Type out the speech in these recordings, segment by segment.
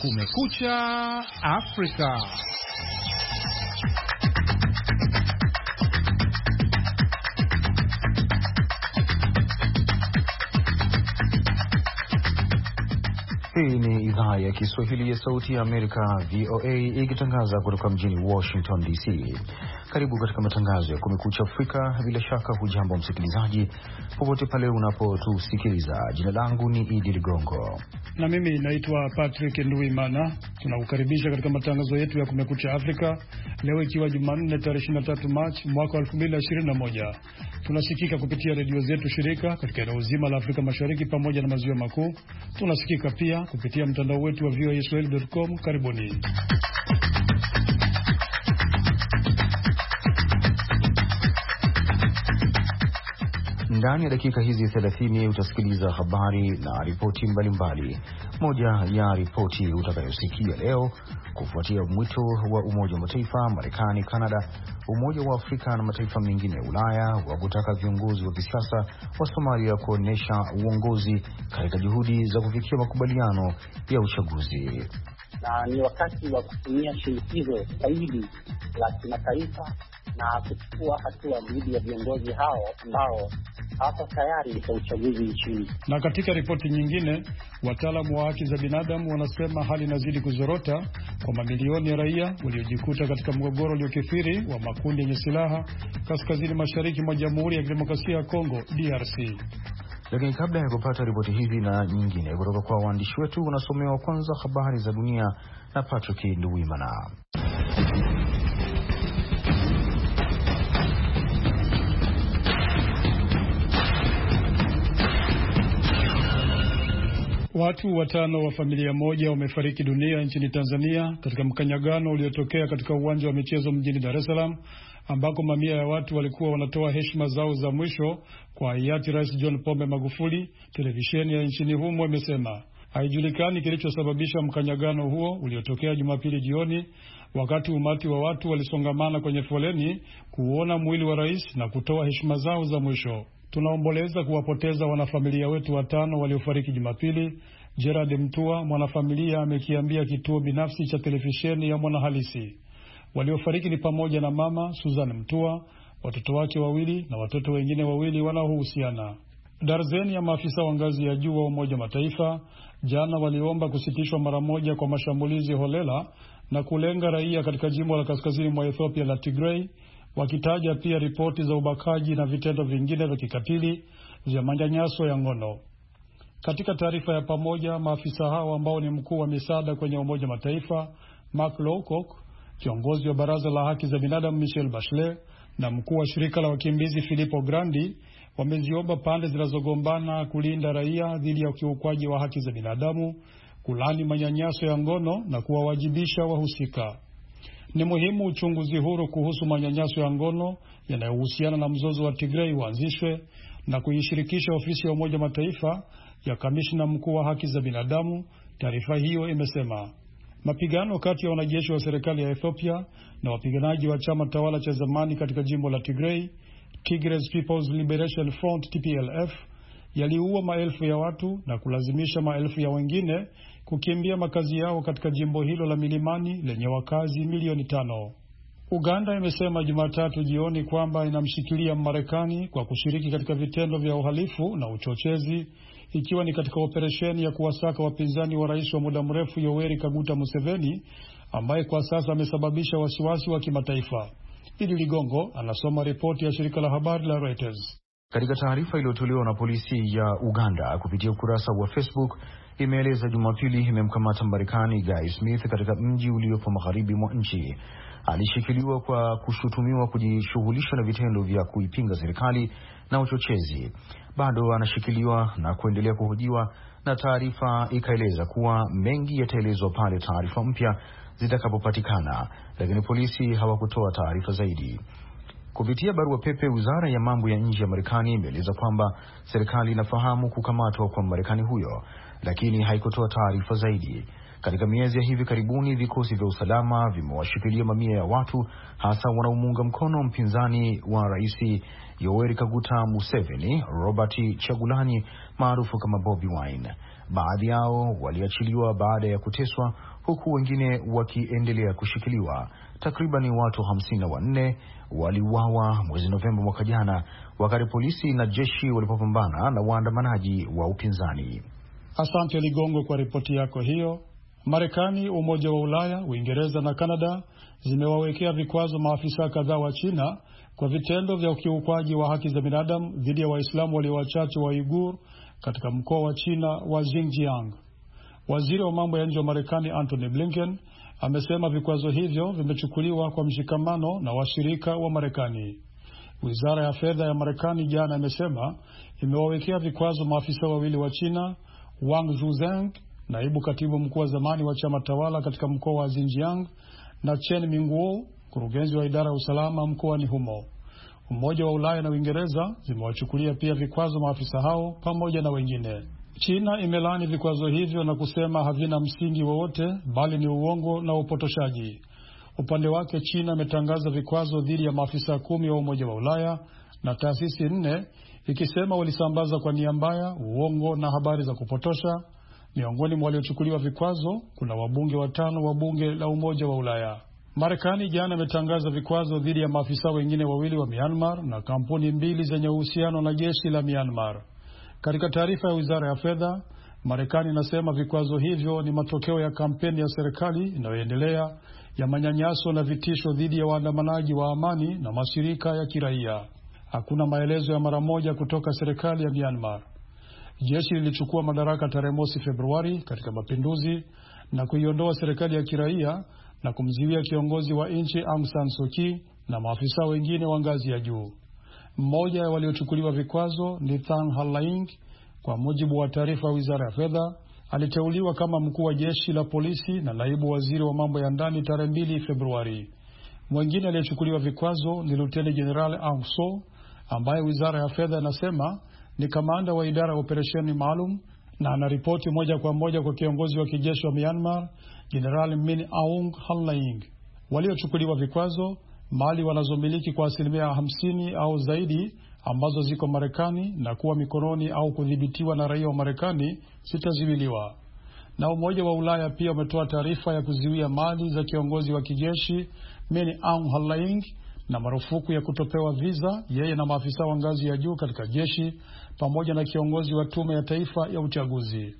Kumekucha Afrika. Hii ni idhaa ya Kiswahili ya Sauti ya Amerika, VOA, ikitangaza kutoka mjini Washington DC. Karibu katika matangazo ya Kumekucha Afrika. Bila shaka hujambo msikilizaji, popote pale unapotusikiliza. Jina langu ni Idi Ligongo na mimi naitwa Patrick Nduimana. Tunakukaribisha katika matangazo yetu ya Kumekucha Afrika leo ikiwa Jumanne tarehe 23 Machi mwaka 2021. Tunasikika kupitia redio zetu shirika katika eneo zima la Afrika Mashariki pamoja na maziwa makuu. Tunasikika pia kupitia mtandao wetu wa voaswahili.com. Karibuni. Ndani ya dakika hizi 30 utasikiliza habari na ripoti mbalimbali. Moja ya ripoti utakayosikia leo, kufuatia mwito wa Umoja wa Mataifa, Marekani, Kanada, Umoja wa Afrika na mataifa mengine ya Ulaya wa kutaka viongozi wa kisiasa wa Somalia kuonesha uongozi katika juhudi za kufikia makubaliano ya uchaguzi. Na ni wakati wa kutumia shinikizo zaidi la kimataifa na kuchukua hatua dhidi ya viongozi hao ambao hapa tayari kwa uchaguzi nchini. Na katika ripoti nyingine, wataalamu wa haki za binadamu wanasema hali inazidi kuzorota kwa mamilioni ya raia waliojikuta katika mgogoro uliokithiri wa makundi yenye silaha kaskazini mashariki mwa Jamhuri ya Kidemokrasia ya Kongo, DRC. Lakini kabla ya kupata ripoti hizi na nyingine kutoka kwa waandishi wetu, unasomewa kwanza habari za dunia na Patrick Nduwimana. Watu 5 wa familia moja wamefariki dunia nchini Tanzania katika mkanyagano uliotokea katika uwanja wa michezo mjini Dar es Salaam, ambako mamia ya watu walikuwa wanatoa heshima zao za mwisho kwa hayati Rais John Pombe Magufuli. Televisheni ya nchini humo imesema haijulikani kilichosababisha mkanyagano huo uliotokea Jumapili jioni, wakati umati wa watu walisongamana kwenye foleni kuona mwili wa rais na kutoa heshima zao za mwisho. Tunaomboleza kuwapoteza wanafamilia wetu 5 waliofariki Jumapili, Gerard Mtua, mwanafamilia, amekiambia kituo binafsi cha televisheni ya Mwanahalisi. Waliofariki ni pamoja na mama Susan Mtua, watoto wake 2 na watoto wengine 2 wanaohusiana. Darzeni ya maafisa wa ngazi ya juu wa Umoja Mataifa jana waliomba kusitishwa mara moja kwa mashambulizi holela na kulenga raia katika jimbo la kaskazini mwa Ethiopia la Tigray, wakitaja pia ripoti za ubakaji na vitendo vingine vya kikatili vya manyanyaso ya ngono. Katika taarifa ya pamoja, maafisa hao ambao ni mkuu wa misaada kwenye Umoja Mataifa Mark Lowcock, kiongozi wa baraza la haki za binadamu Michelle Bachelet na mkuu wa shirika la wakimbizi Filippo Grandi wameziomba pande zinazogombana kulinda raia dhidi ya ukiukwaji wa haki za binadamu, kulani manyanyaso ya ngono na kuwawajibisha wahusika. Ni muhimu uchunguzi huru kuhusu manyanyaso ya ngono yanayohusiana na mzozo wa Tigray uanzishwe na kuishirikisha ofisi ya Umoja Mataifa ya kamishna mkuu wa haki za binadamu, taarifa hiyo imesema. Mapigano kati ya wanajeshi wa serikali ya Ethiopia na wapiganaji wa chama tawala cha zamani katika jimbo la Tigray, Tigray People's Liberation Front TPLF, yaliua maelfu ya watu na kulazimisha maelfu ya wengine kukimbia makazi yao katika jimbo hilo la milimani lenye wakazi milioni 5. Uganda imesema Jumatatu jioni kwamba inamshikilia Marekani kwa kushiriki katika vitendo vya uhalifu na uchochezi, ikiwa ni katika operesheni ya kuwasaka wapinzani wa rais wa muda mrefu Yoweri Kaguta Museveni, ambaye kwa sasa amesababisha wasiwasi wa kimataifa. Idi Ligongo anasoma ripoti ya shirika la habari la Reuters. Katika taarifa iliyotolewa na polisi ya Uganda kupitia ukurasa wa Facebook, imeeleza Jumapili imemkamata Marekani Guy Smith katika mji uliopo magharibi mwa nchi. Alishikiliwa kwa kushutumiwa kujishughulisha na vitendo vya kuipinga serikali na uchochezi. Bado anashikiliwa na kuendelea kuhojiwa, na taarifa ikaeleza kuwa mengi yataelezwa pale taarifa mpya zitakapopatikana, lakini polisi hawakutoa taarifa zaidi. Kupitia barua pepe, Wizara ya Mambo ya Nje ya Marekani imeeleza kwamba serikali inafahamu kukamatwa kwa Marekani huyo, lakini haikutoa taarifa zaidi. Katika miezi ya hivi karibuni, vikosi vya usalama vimewashikilia mamia ya watu, hasa wanaomuunga mkono mpinzani wa Rais Yoweri Kaguta Museveni, Robert Chagulanyi maarufu kama Bobi Wine. Baadhi yao waliachiliwa baada ya kuteswa, huku wengine wakiendelea kushikiliwa. Takriban watu 54 waliuawa mwezi Novemba mwaka jana wakati polisi na jeshi walipopambana na waandamanaji wa upinzani. Asante Ligongo kwa ripoti yako hiyo. Marekani, Umoja wa Ulaya, Uingereza na Kanada zimewawekea vikwazo maafisa kadhaa wa China kwa vitendo vya ukiukwaji wa haki za binadamu dhidi ya Waislamu walio wachache wa Uighur katika mkoa wa China wa Xinjiang. Waziri wa mambo ya nje wa Marekani Antony Blinken amesema vikwazo hivyo vimechukuliwa kwa mshikamano na washirika wa Marekani. Wizara ya fedha ya Marekani jana imesema imewawekea vikwazo maafisa wawili wa China, Wang Zhuzeng, naibu katibu mkuu wa zamani wa chama tawala katika mkoa wa Xinjiang, na Chen Mingguo, mkurugenzi wa idara ya usalama mkoani humo. Umoja wa Ulaya na Uingereza zimewachukulia pia vikwazo maafisa hao pamoja na wengine. China imelaani vikwazo hivyo na kusema havina msingi wowote bali ni uongo na upotoshaji. Upande wake China imetangaza vikwazo dhidi ya maafisa 10 wa Umoja wa Ulaya na taasisi 4 ikisema walisambaza kwa nia mbaya, uongo na habari za kupotosha. Miongoni mwa waliochukuliwa vikwazo kuna wabunge 5 wa bunge la Umoja wa Ulaya. Marekani jana imetangaza vikwazo dhidi ya maafisa wengine 2 wa Myanmar na kampuni 2 zenye uhusiano na jeshi la Myanmar. Katika taarifa ya Wizara ya Fedha, Marekani inasema vikwazo hivyo ni matokeo ya kampeni ya serikali inayoendelea ya manyanyaso na vitisho dhidi ya waandamanaji wa amani na mashirika ya kiraia. Hakuna maelezo ya mara moja kutoka serikali ya Myanmar. Jeshi lilichukua madaraka tarehe 1 Februari katika mapinduzi na kuiondoa serikali ya kiraia na kumziwia kiongozi wa nchi Aung San Suu Kyi na maafisa wengine wa ngazi ya juu. Mmoja ya waliochukuliwa vikwazo ni Thang Halaing. Kwa mujibu wa taarifa ya Wizara ya Fedha, aliteuliwa kama mkuu wa jeshi la polisi na naibu waziri wa mambo ya ndani tarehe 2 Februari. Mwingine aliyechukuliwa vikwazo ni Luteni Jenerali Aung So, ambaye Wizara ya Fedha inasema ni kamanda wa idara ya operesheni maalum na anaripoti moja kwa moja kwa kiongozi wa kijeshi wa Myanmar, Jenerali Min Aung Hlaing. Waliochukuliwa vikwazo mali wanazomiliki kwa 50% au zaidi ambazo ziko Marekani na kuwa mikononi au kudhibitiwa na raia wa Marekani zitazuiliwa. Na Umoja wa Ulaya pia umetoa taarifa ya kuzuia mali za kiongozi wa kijeshi Min Aung Hlaing na marufuku ya kutopewa visa yeye na maafisa wa ngazi ya juu katika jeshi pamoja na kiongozi wa tume ya taifa ya uchaguzi.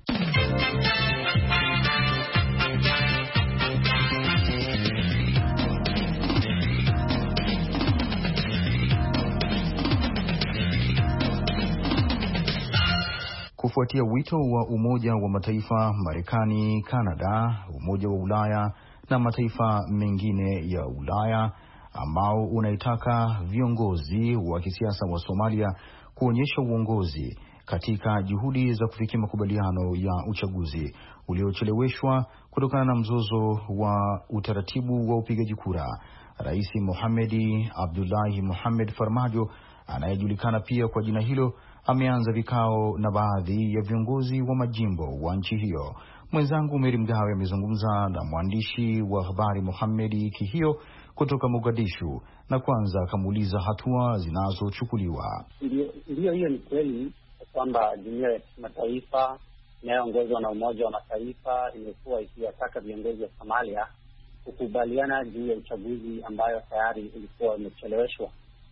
Kufuatia wito wa Umoja wa Mataifa, Marekani, Kanada, Umoja wa Ulaya na mataifa mengine ya Ulaya ambao unaitaka viongozi wa kisiasa wa Somalia kuonyesha uongozi katika juhudi za kufikia makubaliano ya uchaguzi uliocheleweshwa kutokana na mzozo wa utaratibu wa upigaji kura. Rais Mohamed Abdullahi Mohamed Farmajo, anayejulikana pia kwa jina hilo, ameanza vikao na baadhi ya viongozi wa majimbo wa nchi hiyo. Mwenzangu Meri Mgawe amezungumza na mwandishi wa habari Mohamed Kihio kutoka Mogadishu na kwanza akamuuliza hatua zinazochukuliwa. Ndio, hiyo ni kweli kwamba jumuiya ya kimataifa inayoongozwa na Umoja wa Mataifa imekuwa ikiwataka viongozi wa Somalia kukubaliana juu ya uchaguzi ambayo tayari ulikuwa umecheleweshwa.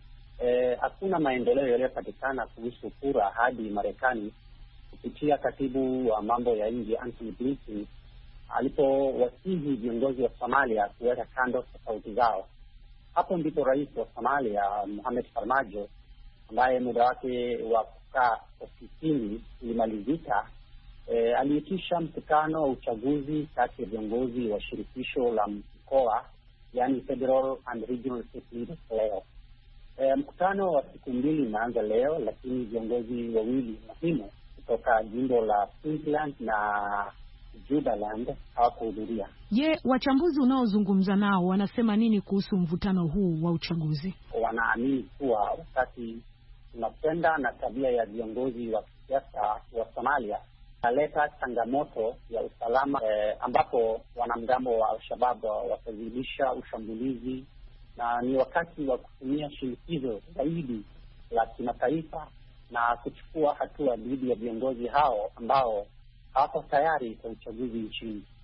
Hakuna maendeleo yaliyopatikana kuhusu kura hadi Marekani kupitia katibu wa mambo ya nje Antony Blinken alipowasihi viongozi wa Somalia kuweka kando tofauti zao. Hapo ndipo rais wa Somalia Mohamed Farmajo, ambaye muda wake wa kukaa ofisini ulimalizika, aliitisha mkutano wa uchaguzi kati ya viongozi wa shirikisho la mkoa, yani Federal and Regional State Leaders leo. Mkutano wa siku 2 unaanza leo, lakini viongozi wawili muhimu kutoka jimbo la Queensland na Jubaland hawakuhudhuria. Je, wachambuzi unaozungumza nao wanasema nini kuhusu mvutano huu wa uchaguzi? Wanaamini kuwa wakati tunakwenda na tabia ya viongozi wa kisiasa wa Somalia naleta changamoto ya usalama, ambapo wanamgambo wa Al-Shabaab watazidisha ushambulizi, na ni wakati wa kutumia shinikizo zaidi la kimataifa na kuchukua hatua dhidi ya viongozi hao ambao hawako tayari kwa uchaguzi nchini.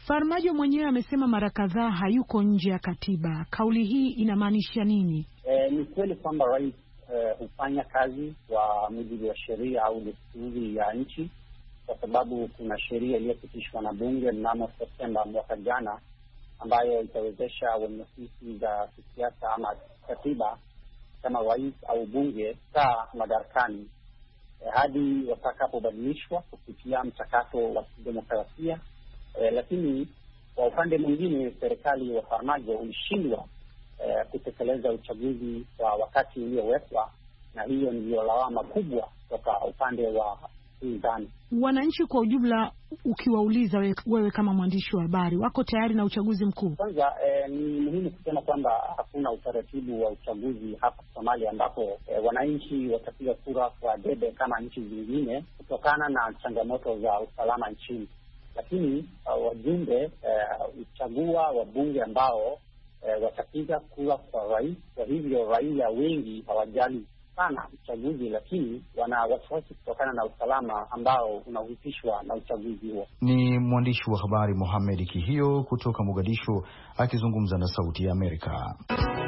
Farmajo mwenyewe amesema mara kadhaa hayuko nje ya katiba. Kauli hii inamaanisha nini? Ni kweli kwamba rais hufanya kazi kwa mujibu wa sheria au desturi ya nchi, kwa sababu kuna sheria iliyopitishwa na bunge mnamo Septemba mwaka jana ambayo itawezesha wenye ofisi za kisiasa ama katiba kama rais au bunge kukaa madarakani hadi watakapobadilishwa kupitia mchakato wa kidemokrasia. Lakini kwa upande mwingine, serikali wa Farmajo ulishindwa kutekeleza uchaguzi kwa wakati uliowekwa, na hiyo ndio lawama kubwa kutoka upande wa upinzani. Wananchi kwa ujumla, ukiwauliza wewe kama mwandishi wa habari, wako tayari na uchaguzi mkuu? Kwanza ni muhimu kusema kwamba hakuna utaratibu wa uchaguzi hapa Somalia ambapo wananchi watapiga kura kwa debe kama nchi zingine kutokana na changamoto za usalama nchini. Lakini wajumbe uchagua wabunge ambao watapiga kura kwa rais. Kwa hivyo raia wengi hawajali sana uchaguzi, lakini wana wasiwasi kutokana na usalama ambao unahusishwa na uchaguzi huo. Ni mwandishi wa habari Mohamed Kihio kutoka Mogadishu akizungumza na Sauti ya Amerika.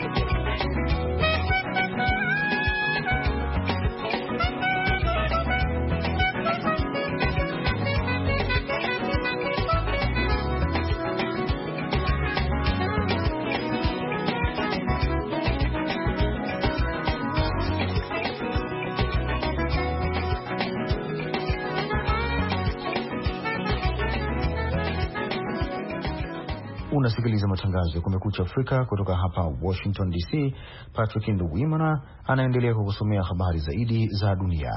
Unasikiliza matangazo ya Kumekucha Afrika kutoka hapa Washington DC. Patrick Nduwimana anaendelea kukusomea habari zaidi za dunia.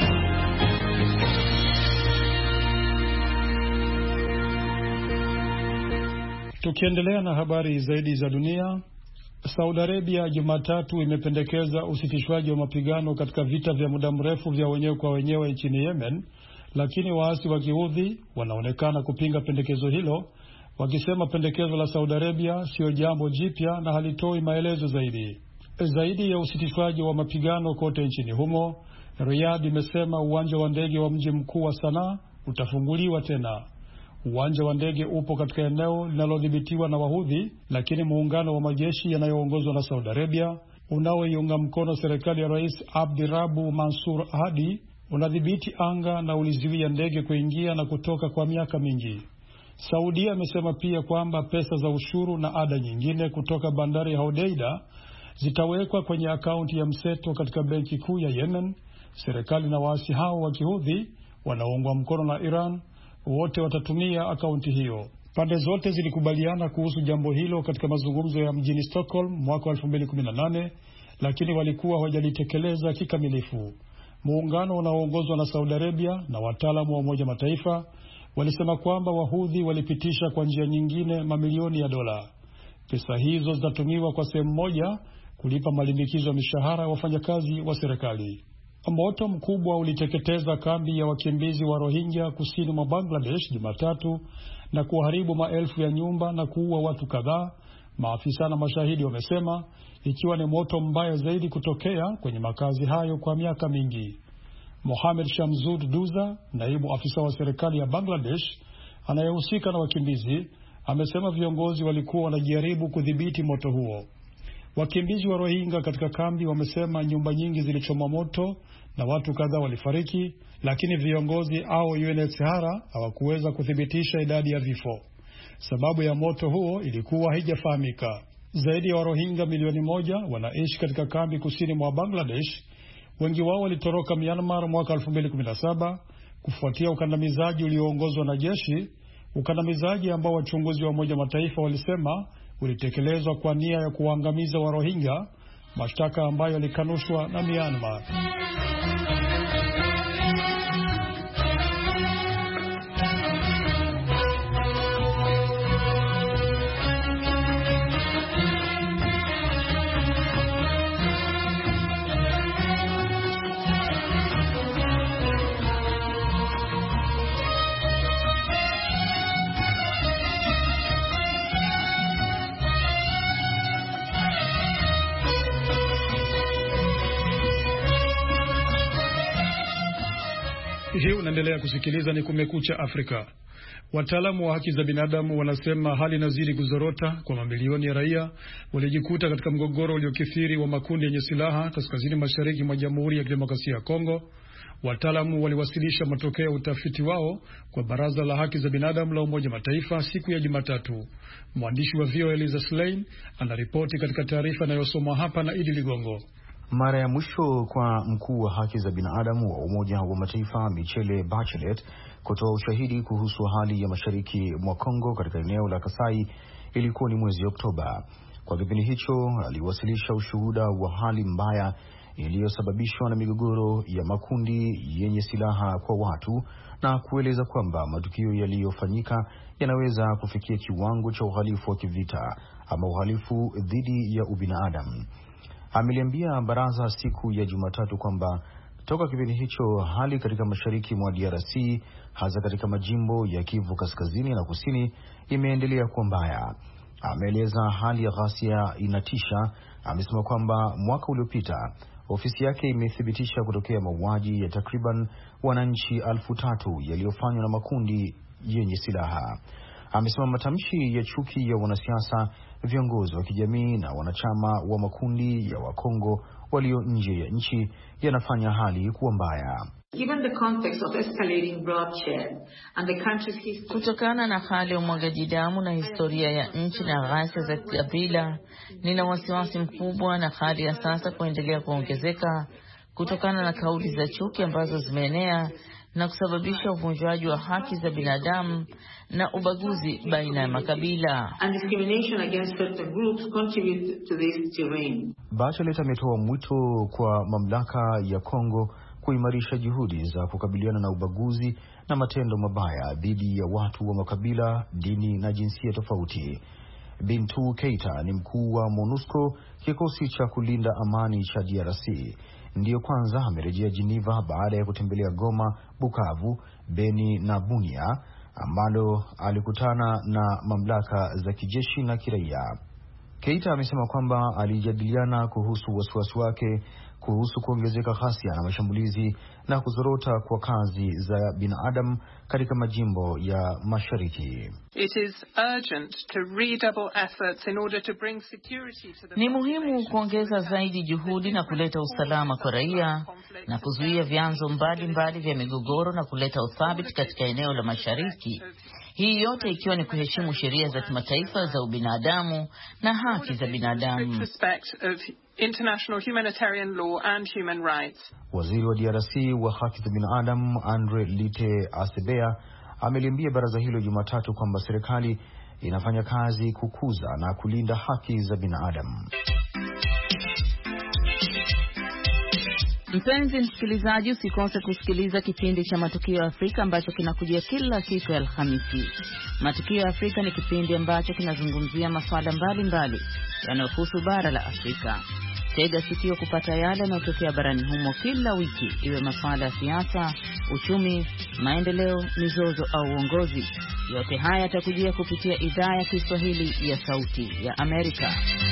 Tukiendelea na habari zaidi za dunia, Saudi Arabia Jumatatu imependekeza usitishwaji wa mapigano katika vita vya muda mrefu vya wenyewe kwa wenyewe nchini Yemen, lakini waasi wa Kihudhi wanaonekana kupinga pendekezo hilo, wakisema pendekezo la Saudi Arabia sio jambo jipya na halitoi maelezo zaidi. Zaidi ya usitishwaji wa mapigano kote nchini humo, Riyadh imesema uwanja wa ndege wa mji mkuu wa Sanaa utafunguliwa tena. Uwanja wa ndege upo katika eneo linalodhibitiwa na Wahudhi, lakini muungano wa majeshi yanayoongozwa na Saudi Arabia unaoiunga mkono serikali ya Rais Abdirabu Mansur Hadi unadhibiti anga na ulizuia ndege kuingia na kutoka kwa miaka mingi. Saudia amesema pia kwamba pesa za ushuru na ada nyingine kutoka bandari ya Hodeida zitawekwa kwenye akaunti ya mseto katika benki kuu ya Yemen. Serikali na waasi hao wa Kihudhi wanaoungwa mkono na Iran wote watatumia akaunti hiyo. Pande zote zilikubaliana kuhusu jambo hilo katika mazungumzo ya mjini Stockholm mwaka 2018, lakini walikuwa hawajalitekeleza kikamilifu. Muungano unaoongozwa na Saudi Arabia na wataalamu wa Umoja Mataifa walisema kwamba Wahudhi walipitisha kwa njia nyingine mamilioni ya dola. Pesa hizo zitatumiwa kwa sehemu moja kulipa malimbikizo ya mishahara ya wafanyakazi wa serikali. Moto mkubwa uliteketeza kambi ya wakimbizi wa Rohingya kusini mwa Bangladesh Jumatatu na kuharibu maelfu ya nyumba na kuua watu kadhaa, maafisa na mashahidi wamesema, ikiwa ni moto mbaya zaidi kutokea kwenye makazi hayo kwa miaka mingi. Mohamed Shamsud Duza, naibu afisa wa serikali ya Bangladesh anayehusika na wakimbizi, amesema viongozi walikuwa wanajaribu kudhibiti moto huo. Wakimbizi wa Rohingya katika kambi wamesema nyumba nyingi zilichomwa moto na watu kadhaa walifariki, lakini viongozi au UNHCR hawakuweza kuthibitisha idadi ya vifo. Sababu ya moto huo ilikuwa haijafahamika. Zaidi ya Warohingya milioni 1 wanaishi katika kambi kusini mwa Bangladesh. Wengi wao walitoroka Myanmar mwaka 2017 kufuatia ukandamizaji ulioongozwa na jeshi, ukandamizaji ambao wachunguzi wa Umoja Mataifa walisema ulitekelezwa kwa nia ya kuangamiza Warohingya, mashtaka ambayo yalikanushwa na Myanmar. Hii unaendelea kusikiliza ni Kumekucha Afrika. Wataalamu wa haki za binadamu wanasema hali inazidi kuzorota kwa mamilioni ya raia waliojikuta katika mgogoro uliokithiri wa makundi yenye silaha kaskazini mashariki mwa Jamhuri ya Kidemokrasia ya Kongo. Wataalamu waliwasilisha matokeo ya utafiti wao kwa Baraza la Haki za Binadamu la Umoja Mataifa siku ya Jumatatu. Mwandishi wa VOA Eliza Slein anaripoti katika taarifa inayosomwa hapa na Idi Ligongo. Mara ya mwisho kwa mkuu wa haki za binadamu wa Umoja wa Mataifa Michelle Bachelet kutoa ushahidi kuhusu hali ya mashariki mwa Kongo katika eneo la Kasai ilikuwa ni mwezi Oktoba. Kwa kipindi hicho aliwasilisha ushuhuda wa hali mbaya iliyosababishwa na migogoro ya makundi yenye silaha kwa watu na kueleza kwamba matukio yaliyofanyika yanaweza kufikia kiwango cha uhalifu wa kivita ama uhalifu dhidi ya ubinadamu. Ameliambia baraza siku ya Jumatatu kwamba toka kipindi hicho hali katika mashariki mwa DRC hasa katika majimbo ya Kivu Kaskazini na Kusini imeendelea kuwa mbaya. Ameeleza hali ya ghasia inatisha. Amesema kwamba mwaka uliopita ofisi yake imethibitisha kutokea mauaji ya takriban wananchi 3,000 yaliyofanywa na makundi yenye silaha. Amesema matamshi ya chuki ya wanasiasa, viongozi wa kijamii na wanachama wa makundi ya Wakongo walio nje ya nchi yanafanya hali kuwa mbaya. Kutokana na hali ya umwagaji damu na historia ya nchi na ghasia za kabila, nina wasiwasi mkubwa na hali ya sasa kuendelea kuongezeka kutokana na kauli za chuki ambazo zimeenea na kusababisha uvunjwaji wa haki za binadamu na ubaguzi baina ya makabila. Bachelet ametoa mwito kwa mamlaka ya Kongo kuimarisha juhudi za kukabiliana na ubaguzi na matendo mabaya dhidi ya watu wa makabila, dini na jinsia tofauti. Bintou Keita ni mkuu wa MONUSCO, kikosi cha kulinda amani cha DRC. Ndiyo kwanza amerejea Geneva baada ya kutembelea Goma, Bukavu, Beni na Bunia ambalo alikutana na mamlaka za kijeshi na kiraia. Keita amesema kwamba alijadiliana kuhusu wasiwasi wake kuhusu kuongezeka ghasia na mashambulizi na kuzorota kwa kazi za binadamu katika majimbo ya mashariki. Ni muhimu kuongeza zaidi juhudi na kuleta usalama kwa raia na kuzuia vyanzo mbalimbali vya migogoro na kuleta uthabiti katika eneo la mashariki. Hii yote ikiwa ni kuheshimu sheria za kimataifa za ubinadamu na haki za binadamu. International humanitarian law and human rights. Waziri wa DRC wa haki za binadamu Andre Lite Asebea ameliambia baraza hilo Jumatatu kwamba serikali inafanya kazi kukuza na kulinda haki za binadamu. Mpenzi msikilizaji, usikose kusikiliza kipindi cha Matukio ya Afrika ambacho kinakujia kila siku ya Alhamisi. Matukio ya Afrika ni kipindi ambacho kinazungumzia masuala mbalimbali yanayohusu bara la Afrika. Tega sikio kupata yale yanayotokea barani humo kila wiki, iwe masuala ya siasa, uchumi, maendeleo, mizozo au uongozi. Yote haya yatakujia kupitia idhaa ya Kiswahili ya Sauti ya Amerika.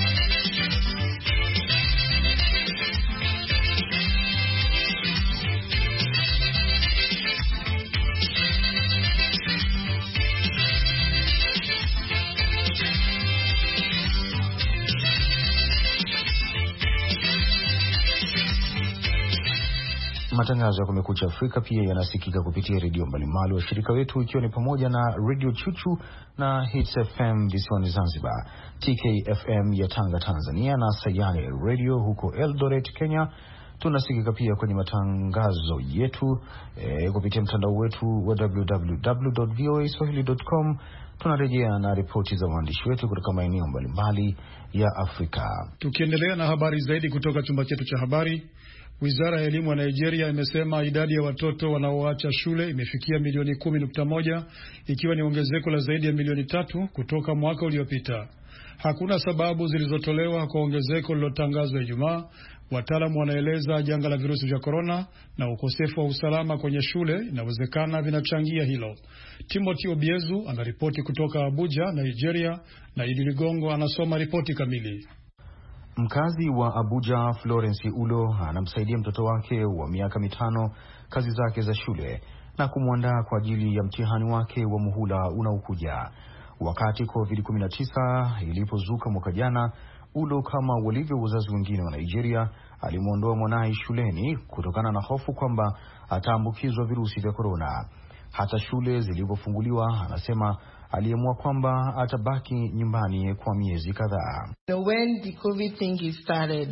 Matangazo ya Kumekucha Afrika pia yanasikika kupitia redio mbalimbali washirika wetu, ikiwa ni pamoja na Radio Chuchu na Hits FM visiwani Zanzibar, TKFM ya Tanga Tanzania, na Sayare Radio huko Eldoret Kenya. Tunasikika pia kwenye matangazo yetu kupitia mtandao wetu wa www.voaswahili.com. Tunarejea na ripoti za waandishi wetu kutoka maeneo mbalimbali ya Afrika. Tukiendelea na habari zaidi kutoka chumba chetu cha habari, Wizara ya Elimu ya Nigeria imesema idadi ya watoto wanaoacha shule imefikia milioni 10.1, ikiwa ni ongezeko la zaidi ya milioni 3 kutoka mwaka uliopita. Hakuna sababu zilizotolewa kwa ongezeko lililotangazwa Ijumaa. Wataalamu wanaeleza janga la virusi vya korona na ukosefu wa usalama kwenye shule inawezekana vinachangia hilo. Timothy Obiezu anaripoti kutoka Abuja, Nigeria, na Idi Ligongo anasoma ripoti kamili. Mkazi wa Abuja Florence Ulo anamsaidia mtoto wake wa miaka 5 kazi zake za shule na kumwandaa kwa ajili ya mtihani wake wa muhula unaokuja. Wakati COVID-19 ilipozuka mwaka jana, Ulo, kama walivyo wazazi wengine wa Nigeria, alimwondoa mwanae shuleni kutokana na hofu kwamba ataambukizwa virusi vya korona. Hata shule zilipofunguliwa, anasema aliamua kwamba atabaki nyumbani kwa miezi kadhaa. When the COVID thing started,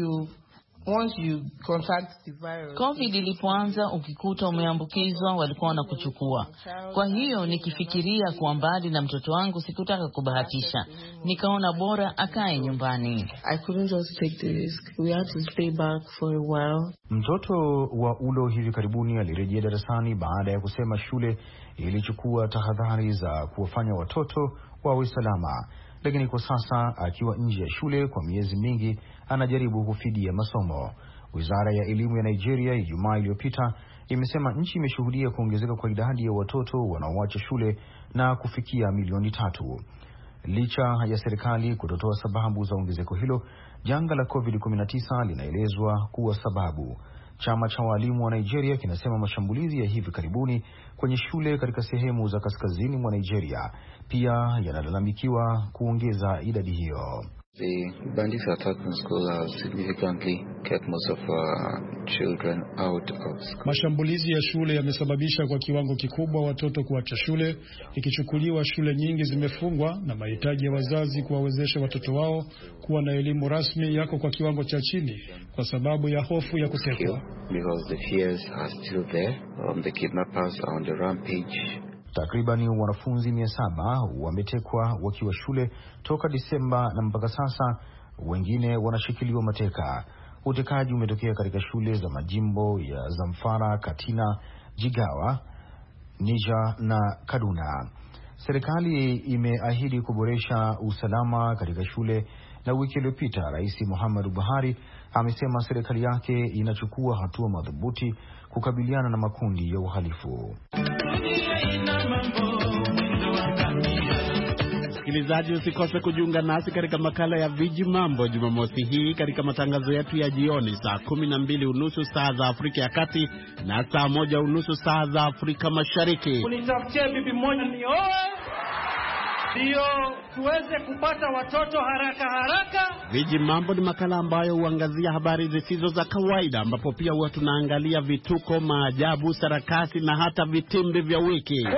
once you contact the virus, COVID ilipoanza, ukikuta umeambukizwa walikuwa wanakuchukua. Kwa hiyo nikifikiria kuwa mbali na mtoto wangu, sikutaka kubahatisha. Nikaona bora akae nyumbani. I couldn't just take the risk. We had to stay back for a while. Mtoto wa Ulo hivi karibuni alirejea darasani baada ya kusema shule ilichukua tahadhari za kuwafanya watoto wawe salama. Lakini kwa sasa akiwa nje ya shule kwa miezi mingi, anajaribu kufidia masomo. Wizara ya elimu ya Nigeria Ijumaa iliyopita imesema nchi imeshuhudia kuongezeka kwa idadi ya watoto wanaoacha shule na kufikia milioni 3. Licha ya serikali kutotoa sababu za ongezeko hilo, janga la COVID-19 linaelezwa kuwa sababu. Chama cha walimu wa Nigeria kinasema mashambulizi ya hivi karibuni kwenye shule katika sehemu za kaskazini mwa Nigeria pia yanalalamikiwa kuongeza idadi hiyo. The bandits attack in school have significantly kept most of our children out of school. Mashambulizi ya shule yamesababisha kwa kiwango kikubwa watoto kuacha shule, ikichukuliwa shule nyingi zimefungwa na mahitaji ya wazazi kuwawezesha watoto wao kuwa na elimu rasmi yako kwa kiwango cha chini kwa sababu ya hofu ya kutekwa. Because the fears are still there. The kidnappers are on the rampage. Takribani wanafunzi 700 wametekwa wakiwa shule toka Disemba na mpaka sasa wengine wanashikiliwa mateka. Utekaji umetokea katika shule za majimbo ya Zamfara, Katsina, Jigawa, Niger na Kaduna. Serikali imeahidi kuboresha usalama katika shule, na wiki iliyopita Rais Muhammadu Buhari amesema serikali yake inachukua hatua madhubuti kukabiliana na makundi ya uhalifu. Msikilizaji, usikose kujiunga nasi katika makala ya Viji Mambo Jumamosi hii katika matangazo yetu ya jioni saa 12:30 saa za Afrika ya Kati na saa 1:30 saa za Afrika Mashariki. Unitafutie bibi mmoja nioe, ndio tuweze kupata watoto haraka. Viji Mambo ni makala ambayo huangazia habari zisizo za kawaida, ambapo pia huwa tunaangalia vituko, maajabu, sarakasi na hata vitimbi vya wiki.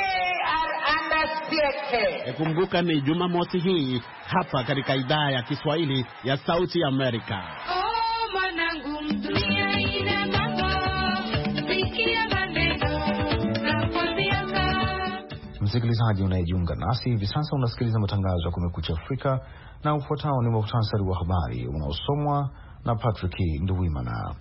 Kumbuka ni Jumamosi hii hapa katika idhaa ya Kiswahili ya Sauti ya Amerika. Msikilizaji unayejiunga nasi hivi sasa, unasikiliza matangazo ya Kumekucha Afrika, na ufuatao ni muhtasari wa habari unaosomwa na Patrick Nduwimana.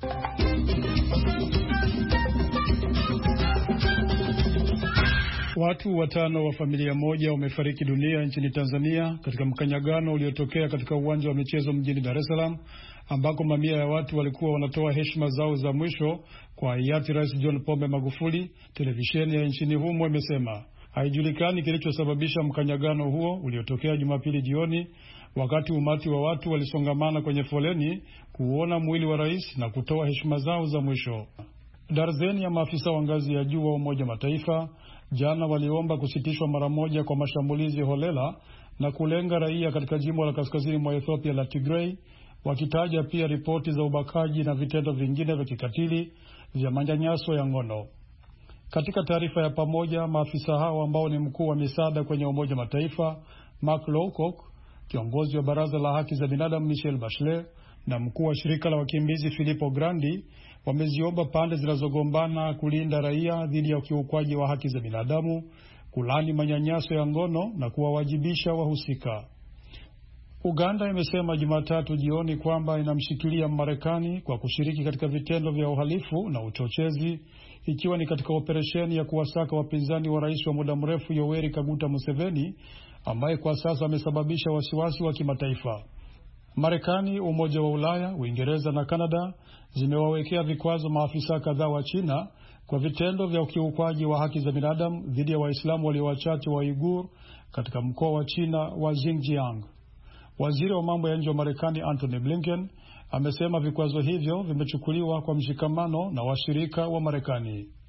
Watu 5 wa familia moja wamefariki dunia nchini Tanzania katika mkanyagano uliotokea katika uwanja wa michezo mjini Dar es Salaam, ambako mamia ya watu walikuwa wanatoa heshima zao za mwisho kwa hayati Rais John Pombe Magufuli. Televisheni ya nchini humo imesema haijulikani kilichosababisha mkanyagano huo uliotokea Jumapili jioni, wakati umati wa watu walisongamana kwenye foleni kuona mwili wa rais na kutoa heshima zao za mwisho. Darzeni ya maafisa wa ngazi ya juu wa Umoja Mataifa jana waliomba kusitishwa mara moja kwa mashambulizi holela na kulenga raia katika jimbo la kaskazini mwa Ethiopia la Tigray, wakitaja pia ripoti za ubakaji na vitendo vingine vya kikatili vya manyanyaso ya ngono. Katika taarifa ya pamoja, maafisa hao ambao ni mkuu wa misaada kwenye Umoja Mataifa Mark Lowcock, kiongozi wa baraza la haki za binadamu Michelle Bachelet na mkuu wa shirika la wakimbizi Filippo Grandi wameziomba pande zinazogombana kulinda raia dhidi ya ukiukwaji wa haki za binadamu, kulani manyanyaso ya ngono na kuwawajibisha wahusika. Uganda imesema Jumatatu jioni kwamba inamshikilia Marekani kwa kushiriki katika vitendo vya uhalifu na uchochezi, ikiwa ni katika operesheni ya kuwasaka wapinzani wa rais wa muda mrefu Yoweri Kaguta Museveni, ambaye kwa sasa amesababisha wasiwasi wa kimataifa. Marekani, Umoja wa Ulaya, Uingereza na Kanada zimewawekea vikwazo maafisa kadhaa wa China kwa vitendo vya ukiukwaji wa haki za binadamu dhidi ya Waislamu walio wachache wa Uighur katika mkoa wa China wa Xinjiang. Waziri wa mambo ya nje wa Marekani Antony Blinken amesema vikwazo hivyo vimechukuliwa kwa mshikamano na washirika wa Marekani.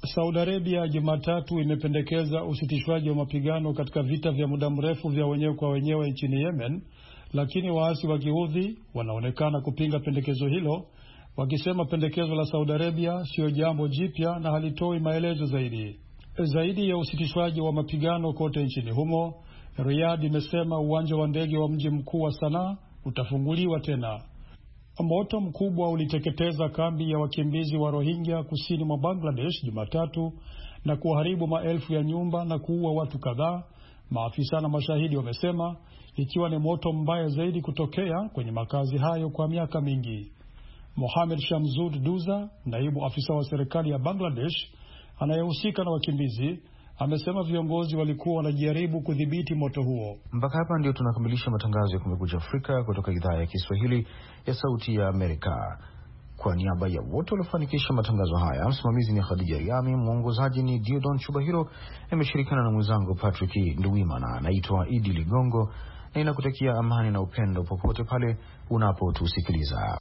Saudi Arabia Jumatatu imependekeza usitishwaji wa mapigano katika vita vya muda mrefu vya wenyewe kwa wenyewe nchini Yemen, lakini waasi wa Kihudhi wanaonekana kupinga pendekezo hilo, wakisema pendekezo la Saudi Arabia sio jambo jipya na halitoi maelezo zaidi. Zaidi ya usitishwaji wa mapigano kote nchini humo, Riyadh imesema uwanja wa ndege wa mji mkuu wa Sanaa utafunguliwa tena. Moto mkubwa uliteketeza kambi ya wakimbizi wa Rohingya kusini mwa Bangladesh Jumatatu na kuharibu maelfu ya nyumba na kuua watu kadhaa, maafisa na mashahidi wamesema, ikiwa ni moto mbaya zaidi kutokea kwenye makazi hayo kwa miaka mingi. Mohamed Shamsud Duza, naibu afisa wa serikali ya Bangladesh anayehusika na wakimbizi, amesema viongozi walikuwa wanajaribu kudhibiti moto huo. Mpaka hapa ndio tunakamilisha matangazo ya Kumekucha Afrika kutoka idhaa ya Kiswahili ya Sauti ya Amerika. Kwa niaba ya wote waliofanikisha matangazo haya, msimamizi ni Khadija Riami, mwongozaji ni Diodon Chubahiro, nimeshirikiana na mwenzangu Patrick Nduwimana. Naitwa Idi Ligongo na ninakutakia amani na upendo popote pale unapotusikiliza.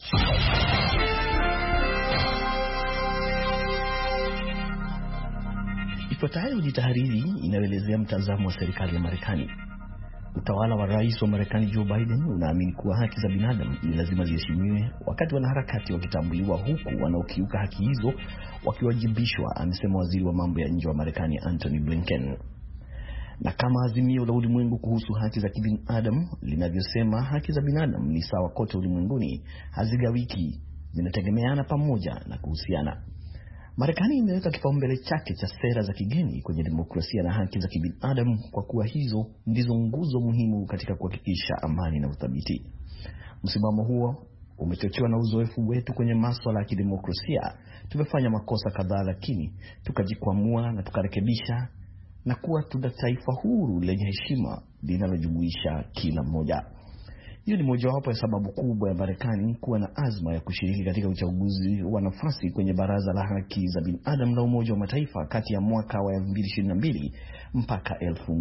Ifuatayo ni tahariri inayoelezea mtazamo wa serikali ya Marekani. Utawala wa rais wa Marekani Joe Biden unaamini kuwa haki za binadamu ni lazima ziheshimiwe, wakati wanaharakati wakitambuliwa huku wanaokiuka haki hizo wakiwajibishwa, amesema waziri wa mambo ya nje wa Marekani Antony Blinken. Na kama azimio la ulimwengu kuhusu haki za kibinadamu linavyosema, haki za binadamu ni sawa kote ulimwenguni, hazigawiki, zinategemeana pamoja na kuhusiana. Marekani imeweka kipaumbele chake cha sera za kigeni kwenye demokrasia na haki za kibinadamu kwa kuwa hizo ndizo nguzo muhimu katika kuhakikisha amani na uthabiti. Msimamo huo umechochewa na uzoefu wetu kwenye masuala ya kidemokrasia. Tumefanya makosa kadhaa, lakini tukajikwamua na tukarekebisha na kuwa tuna taifa huru lenye heshima linalojumuisha kila mmoja. Hiyo ni mojawapo ya sababu kubwa ya Marekani kuwa na azma ya kushiriki katika uchaguzi wa nafasi kwenye Baraza la Haki za Binadamu la Umoja wa Mataifa kati ya mwaka wa 2022 mpaka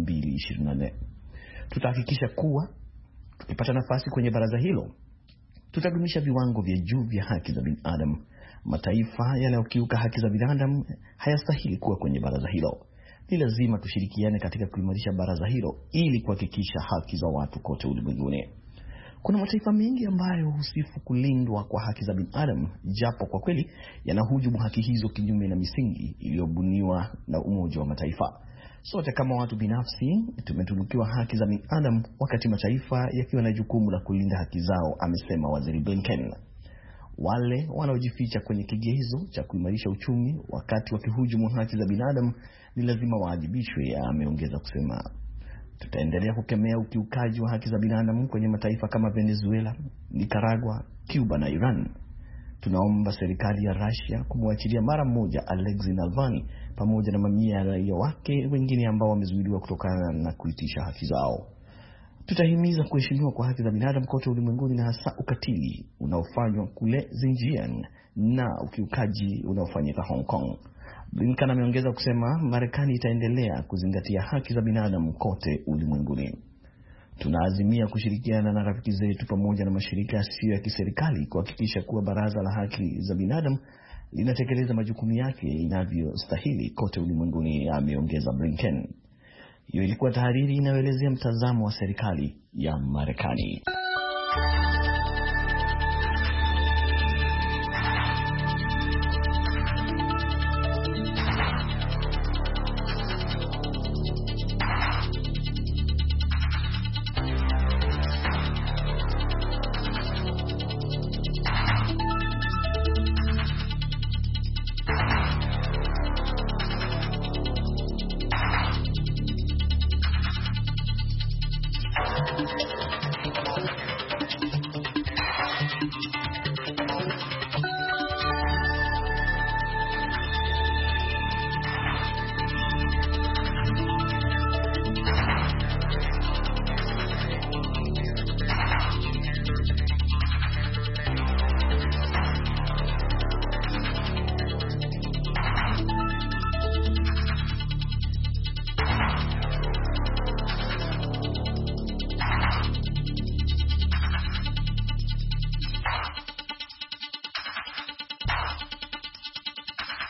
2024. Tutahakikisha kuwa tukipata nafasi kwenye baraza hilo, tutadumisha viwango vya juu vya haki za binadamu. Mataifa yanayokiuka haki za binadamu hayastahili kuwa kwenye baraza hilo. Ni lazima tushirikiane katika kuimarisha baraza hilo ili kuhakikisha haki za watu kote ulimwenguni. Kuna mataifa mengi ambayo husifu kulindwa kwa haki za binadamu, japo kwa kweli yanahujumu haki hizo kinyume na misingi iliyobuniwa na Umoja wa Mataifa. Sote kama watu binafsi tumetunukiwa haki za binadamu, wakati mataifa yakiwa na jukumu la kulinda haki zao, amesema Waziri Blinken. Wale wanaojificha kwenye kigezo cha kuimarisha uchumi wakati wakihujumu haki za binadamu ni lazima waadhibishwe, ameongeza kusema. Tutaendelea kukemea ukiukaji wa haki za binadamu kwenye mataifa kama Venezuela, Nicaragua, Cuba na Iran. Tunaomba serikali ya Russia kumwachilia mara moja Alexei Navalny pamoja na mamia ya raia wake wengine ambao wamezuiliwa kutokana na kuitisha haki zao. Tutahimiza kuheshimiwa kwa haki za binadamu kote ulimwenguni, na hasa ukatili unaofanywa kule Xinjiang na ukiukaji unaofanyika Hong Kong. Blinken ameongeza kusema Marekani itaendelea kuzingatia haki za binadamu kote ulimwenguni. Tunaazimia kushirikiana na rafiki zetu pamoja na mashirika yasiyo ya kiserikali kuhakikisha kuwa Baraza la Haki za Binadamu linatekeleza majukumu yake inavyostahili kote ulimwenguni, ameongeza Blinken. Hiyo ilikuwa tahariri inayoelezea mtazamo wa serikali ya Marekani.